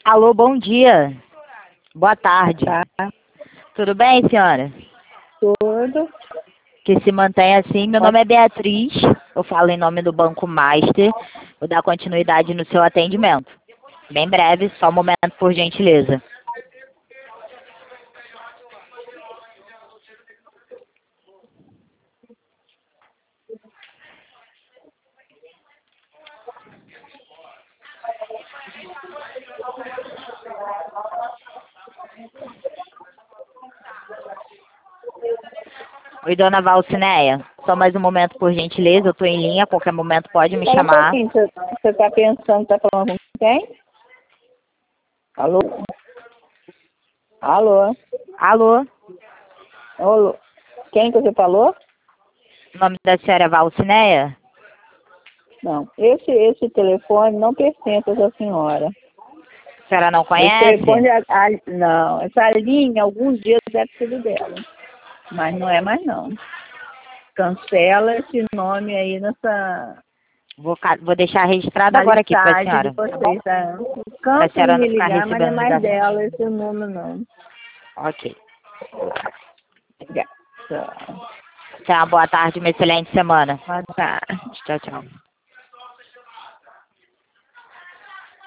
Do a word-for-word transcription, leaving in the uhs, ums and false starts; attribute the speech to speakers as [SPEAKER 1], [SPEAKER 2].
[SPEAKER 1] Alô, bom dia. Boa tarde.
[SPEAKER 2] Tá,
[SPEAKER 1] Tudo bem, senhora?
[SPEAKER 2] tudo.
[SPEAKER 1] Que se mantenha assim. Meu nome é Beatriz. Eu falo em nome do Banco Master. Vou dar continuidade no seu atendimento. Bem breve, só um momento, por gentileza. Oi, dona Valcineia. Só mais um momento, por gentileza. Eu estou em linha. A qualquer momento pode me
[SPEAKER 2] Só um
[SPEAKER 1] chamar.
[SPEAKER 2] pouquinho, você você tá pensando, tá falando com quem? Alô? Alô?
[SPEAKER 1] Alô?
[SPEAKER 2] Alô? Quem que você falou?
[SPEAKER 1] O nome da senhora é Valcineia?
[SPEAKER 2] Não, esse, esse telefone não pertence a essa senhora.
[SPEAKER 1] A senhora não
[SPEAKER 2] Esse
[SPEAKER 1] conhece?
[SPEAKER 2] telefone, a, a, não, essa linha, alguns dias deve ser dela. Mas não é mais não. Cancela esse nome aí nessa...
[SPEAKER 1] Vou, ca- vou deixar registrado
[SPEAKER 2] na
[SPEAKER 1] agora aqui para a
[SPEAKER 2] listagem de
[SPEAKER 1] senhora.
[SPEAKER 2] vocês, tá?
[SPEAKER 1] Para a
[SPEAKER 2] Cansa de
[SPEAKER 1] senhora não
[SPEAKER 2] me
[SPEAKER 1] ficar
[SPEAKER 2] ligar, mas não é
[SPEAKER 1] recebendo
[SPEAKER 2] mais
[SPEAKER 1] ligação.
[SPEAKER 2] dela esse número, não.
[SPEAKER 1] Ok.
[SPEAKER 2] Obrigada.
[SPEAKER 1] Tenha uma boa tarde, uma excelente semana.
[SPEAKER 2] Boa tarde.
[SPEAKER 1] Tchau, tchau.